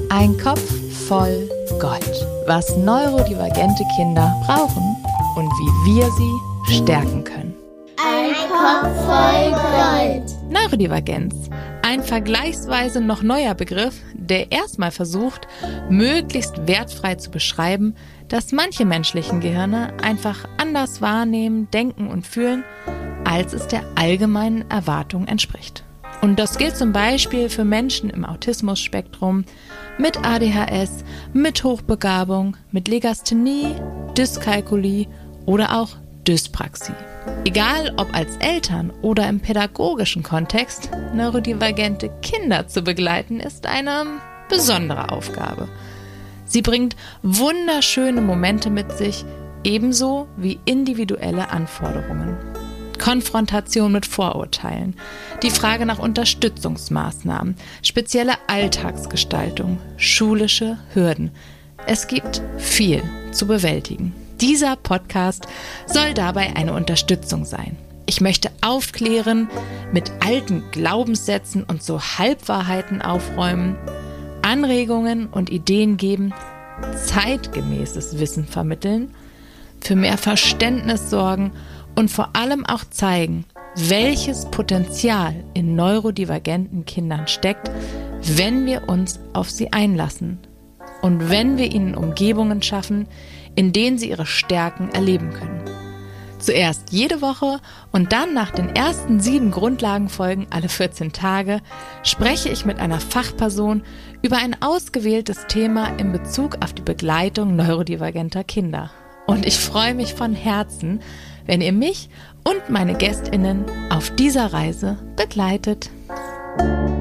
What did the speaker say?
Ein Kopf voll Gold, was neurodivergente Kinder brauchen und wie wir sie stärken können. Ein Kopf voll Gold. Neurodivergenz, ein vergleichsweise noch neuer Begriff, der erstmal versucht, möglichst wertfrei zu beschreiben, dass manche menschlichen Gehirne einfach anders wahrnehmen, denken und fühlen, als es der allgemeinen Erwartung entspricht. Und das gilt zum Beispiel für Menschen im Autismus-Spektrum, mit ADHS, mit Hochbegabung, mit Legasthenie, Dyskalkulie oder auch Dyspraxie. Egal ob als Eltern oder im pädagogischen Kontext, neurodivergente Kinder zu begleiten, ist eine besondere Aufgabe. Sie bringt wunderschöne Momente mit sich, ebenso wie individuelle Anforderungen. Konfrontation mit Vorurteilen, die Frage nach Unterstützungsmaßnahmen, spezielle Alltagsgestaltung, schulische Hürden. Es gibt viel zu bewältigen. Dieser Podcast soll dabei eine Unterstützung sein. Ich möchte aufklären, mit alten Glaubenssätzen und so Halbwahrheiten aufräumen, Anregungen und Ideen geben, zeitgemäßes Wissen vermitteln, für mehr Verständnis sorgen und vor allem auch zeigen, welches Potenzial in neurodivergenten Kindern steckt, wenn wir uns auf sie einlassen und wenn wir ihnen Umgebungen schaffen, in denen sie ihre Stärken erleben können. Zuerst jede Woche und dann nach den ersten 7 Grundlagenfolgen alle 14 Tage spreche ich mit einer Fachperson über ein ausgewähltes Thema in Bezug auf die Begleitung neurodivergenter Kinder. Und ich freue mich von Herzen, wenn ihr mich und meine GästInnen auf dieser Reise begleitet.